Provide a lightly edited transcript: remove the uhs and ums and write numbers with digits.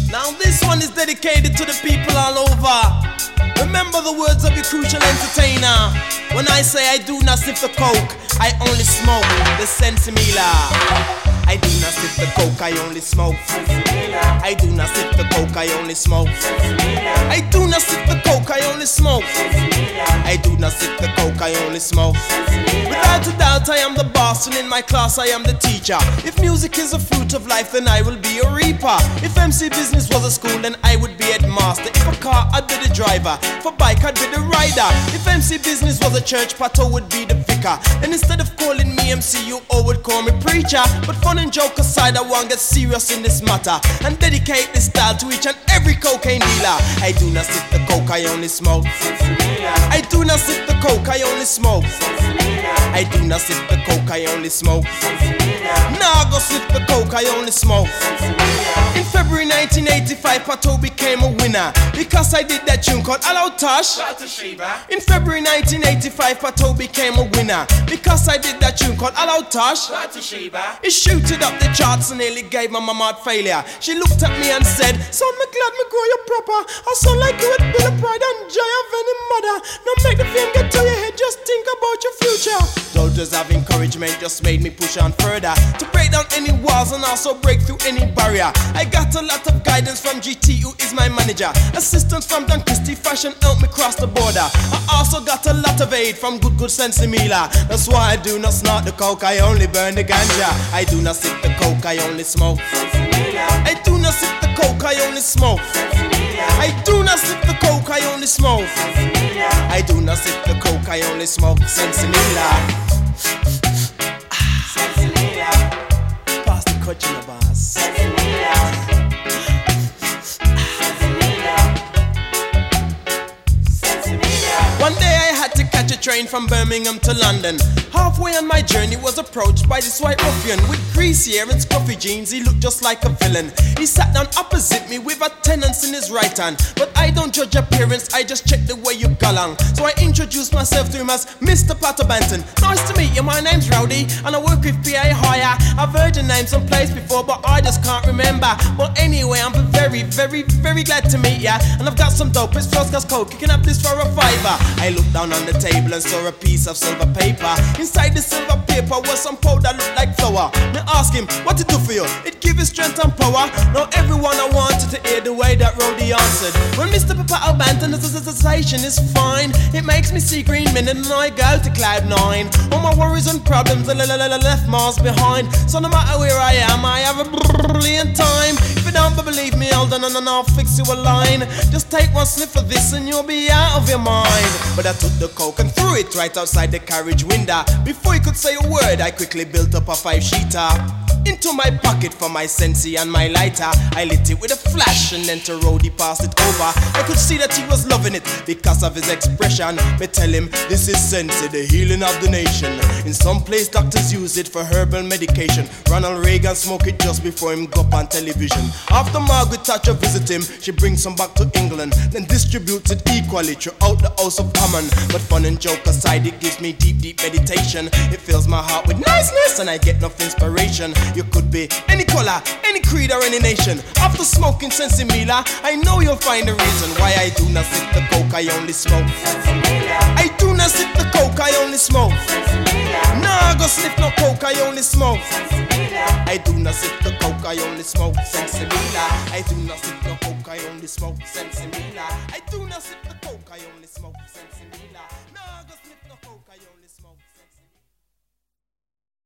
Now this one is dedicated to the people all over. Remember the words of your crucial entertainer. When I say I do not sniff the coke, I only smoke the Sensimilla. I do not sniff the coke, I only smoke. I do not sniff the coke, I only smoke. I do not sniff the coke, I only smoke. I do not sniff the coke, I only smoke. Without a doubt, I am the boss, and in my class I am the teacher. If music is a fruit of life, then I will be a reaper. If MC business was a school, then I would be headmaster. If a car, I'd be the driver. If a bike, I'd be the rider. If MC business was a church, Pato would be the vicar. And instead of calling me MC, you all would call me preacher. But fun and joke aside, I want to get serious in this matter and dedicate this style to each and every cocaine dealer. I do not sip the coke, I only smoke. I do not sip the coke, I only smoke. I do not sip the coke, I only smoke. Nah, go sip the coke, I only smoke. In February 1985, Pato became a winner because I did that tune called Hello Tosh. In February 1985, Pato became a winner because I did that tune called Hello Tosh. It shooted up the charts and nearly gave my mama heart failure. She looked at me and said, "Son, me glad me grow you proper. I sound like you with Bill of Pride and joy of any mother. Now make the fame get to your head, just think about your future." Soldiers of encouragement just made me push on further to break down any walls and also break through any barrier. I got a lot of guidance from GT, who is my manager. Assistance from Don Christie Fashion helped me cross the border. I also got a lot of aid from good Sensimilla. That's why I do not snort the coke, I only burn the ganja. I do not sip the coke, I only smoke. I do not sip the coke, I only smoke. I do not sip the coke, I only smoke. I do not sip the coke, I only smoke Sensimilla. Pass the coach in the boss. One day I had to catch a train from Birmingham to London. Halfway on my journey was approached by this white ruffian with greasy hair and scruffy jeans. He looked just like a villain. He sat down opposite me with a tenance in his right hand. But I don't judge appearance, I just check the way you go along. So I introduced myself to him as Mr. Pato Banton. Nice to meet you, my name's Rowdy and I work with PA Hire. I've heard your name someplace before but I just can't remember. But anyway, I'm very, very, very glad to meet ya. And I've got some dope, it's first class coke. You can have this for a $5. I looked down on the table and saw a piece of silver paper. Inside the silver paper was some powder looked like flour. Me ask him, what it do for you? It give you strength and power. Now everyone I wanted to hear the way that Rowdy answered. When Mr. Pato Banton, the sensation is fine. It makes me see green men and I go to cloud 9. All my worries and problems left miles behind. So no matter where I am, I have a brilliant time. If you don't believe me, hold on and I'll fix you a line. Just take one sniff of this and you'll be out of your mind. But I took the coke and threw it right outside the carriage window. Before he could say a word, I quickly built up a 5-sheeter into my pocket for my Sensi and my lighter. I lit it with a flash and then to Rowdy passed it over. I could see that he was loving it because of his expression. Me tell him, this is Sensi, the healing of the nation. In some place doctors use it for herbal medication. Ronald Reagan smoked it just before him go up on television. After Margaret Thatcher visit him, she brings some back to England, then distributes it equally throughout the House of Commons. But fun and joke aside, it gives me deep, deep meditation. It fills my heart with niceness and I get enough inspiration. You could be any color, any creed or any nation. After smoking Sensimilla, I know you'll find a reason why I do not sip the coke, I only smoke. I do not sip the coke, I only smoke. Nah, go sniff no coke, I only smoke. I do not sip the coke, I only smoke Sensimilla. I do not sip no coke, I only smoke Sensimilla.